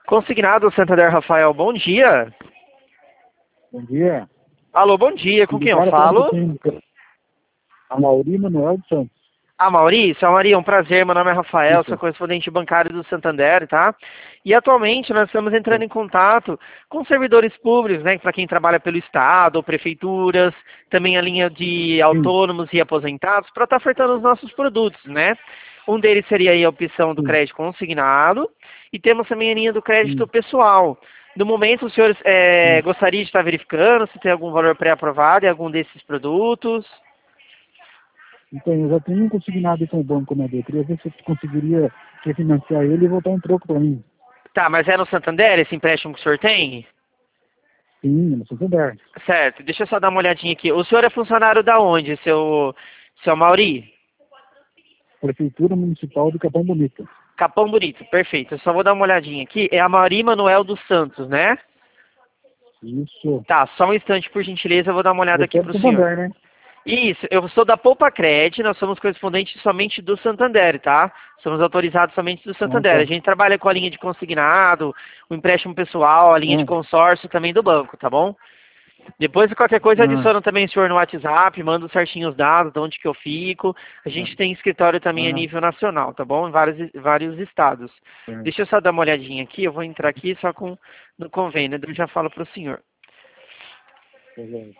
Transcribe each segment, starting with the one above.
Consignado Santander Rafael, bom dia. Bom dia. Alô, bom dia, com quem eu falo? A Mauri Manuel dos Santos. Maurício, é um prazer, meu nome é Rafael, Isso. sou correspondente bancário do Santander, tá? E atualmente nós estamos entrando em contato com servidores públicos, né, para quem trabalha pelo Estado ou prefeituras, também a linha de Sim, autônomos e aposentados, para estar ofertando os nossos produtos, né? Um deles seria aí a opção do sim, crédito consignado e temos também a linha do crédito sim. pessoal. No momento, o senhor Sim. gostaria de estar verificando se tem algum valor pré-aprovado em algum desses produtos? Então, eu já tenho um consignado com o banco, né? Eu queria ver se você conseguiria refinanciar ele e voltar um troco para mim. Tá, mas é no Santander esse empréstimo que o senhor tem? Sim, no Santander. Certo, deixa eu só dar uma olhadinha aqui. O senhor é funcionário da onde, seu Mauri? Prefeitura Municipal do Capão Bonito. Capão Bonito, perfeito. Eu só vou dar uma olhadinha aqui. É a Mauri Manuel dos Santos, né? Isso. Tá, só um instante, por gentileza, eu vou dar uma olhada Você aqui é do pro senhor. Santander, né? Isso, eu sou da Poupa Cred, nós somos correspondentes somente do Santander, tá? Somos autorizados somente do Ah, Santander. A tá. gente trabalha com a linha de consignado, o empréstimo pessoal, a linha de Ah, consórcio também do banco, tá bom? Depois, qualquer coisa, ah, adiciona também o senhor no WhatsApp, manda certinho os dados, de onde que eu fico. A gente tem escritório também a ah, nível nacional, tá bom? Em vários estados. é. Deixa eu só dar uma olhadinha aqui, eu vou entrar aqui só com no convênio, eu já falo para o senhor. Beleza.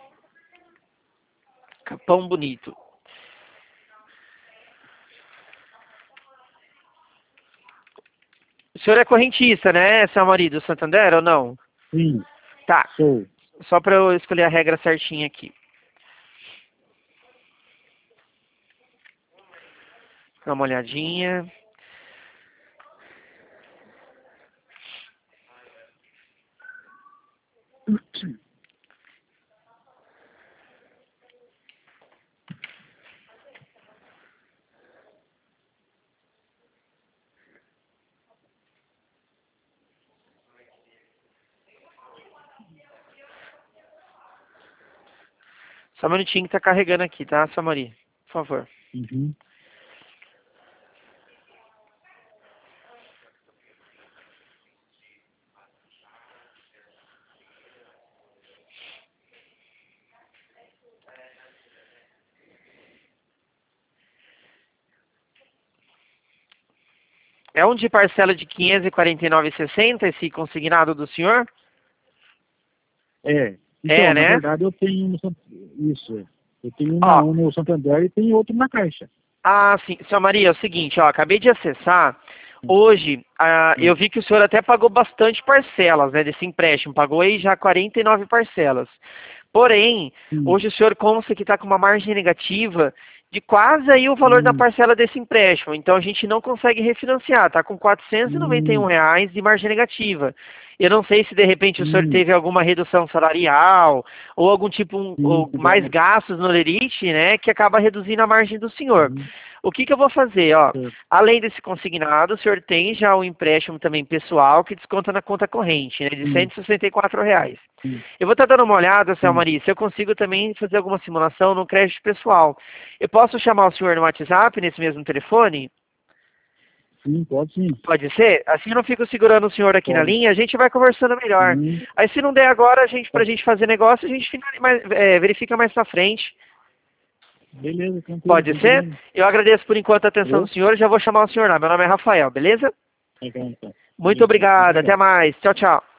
Capão Bonito. O senhor é correntista, né, seu marido, Santander, ou não? Sim, Tá, sou. só para eu escolher a regra certinha aqui. Dá uma olhadinha. Só um minutinho que tá carregando aqui, tá, seu Maria? Por favor. Uhum. É um de parcela de 549,60 esse consignado do senhor? É. É, Então, na né? verdade, eu tenho isso. Eu tenho Ó, um no Santander e tenho outro na Caixa. sim, senhora Maria, é o seguinte, ó, acabei de acessar. Hoje, eu Hum. vi que o senhor até pagou bastante parcelas, né, desse empréstimo. Pagou aí já 49 parcelas. Porém, Sim. hoje o senhor consta que está com uma margem negativa de quase aí o valor da Hum. parcela desse empréstimo. Então a gente não consegue refinanciar, está com 491 Hum. reais de margem negativa. Eu não sei se de repente o senhor Hum. teve alguma redução salarial ou algum tipo Sim, ou mais tiveram. gastos no Lerite, né, que acaba reduzindo a margem do senhor. Uhum. O que eu vou fazer, ó? Certo. Além desse consignado, o senhor tem já o empréstimo também pessoal que desconta na conta corrente, né, de Sim, 164 reais. sim, Eu vou estar dando uma olhada, Selma sim. Maria, se eu consigo também fazer alguma simulação no crédito pessoal. Eu posso chamar o senhor no WhatsApp, nesse mesmo telefone? Sim, pode sim. Pode ser? Assim eu não fico segurando o senhor aqui na Pode. linha, a gente vai conversando melhor. Sim. Aí se não der agora, pra Pode. gente fazer negócio, a gente verifica mais pra frente. Beleza, tranquilo, Pode sem ser? problema. Eu agradeço por enquanto a atenção do Alô? senhor e já vou chamar o senhor lá. Meu nome é Rafael, beleza? Legal, então. Muito Beleza, muito obrigado, até obrigado. mais. Tchau, tchau.